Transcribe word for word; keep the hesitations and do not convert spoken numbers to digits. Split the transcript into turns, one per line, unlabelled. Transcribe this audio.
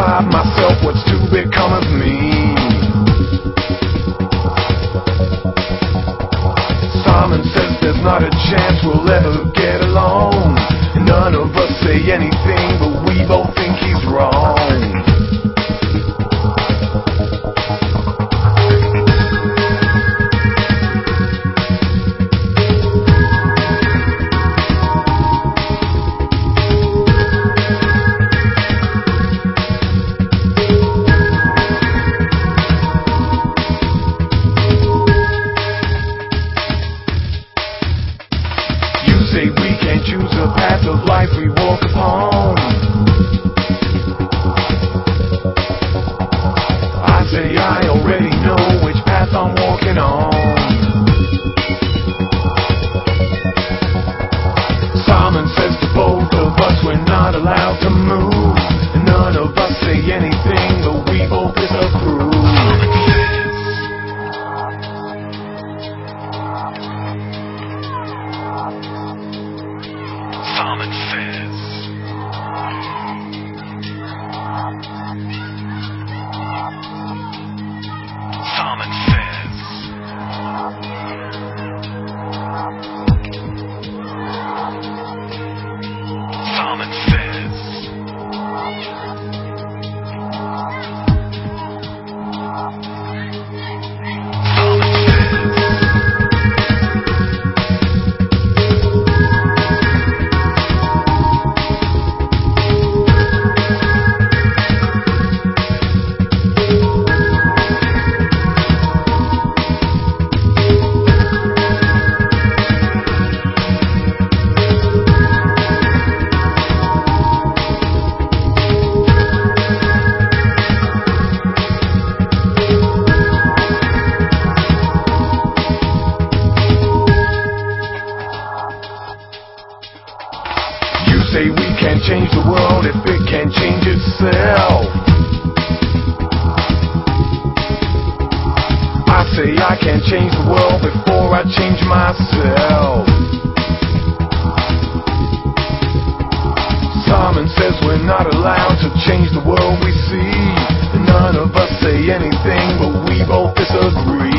inside myself, what's to become of me? Simon says there's not a chance we'll ever get along. None of us say anything, but we both think he's wrong. Say we can't choose the path of life we walk upon. I say I already know which path I'm walking on. Simon says to both of us we're not allowed to move, and none of us say anything, but we both disapprove. Simon says. Simon says. Simon says. Say we can't change the world if it can't change itself. I say I can't change the world before I change myself. Simon says we're not allowed to change the world we see, and none of us say anything, but we both disagree.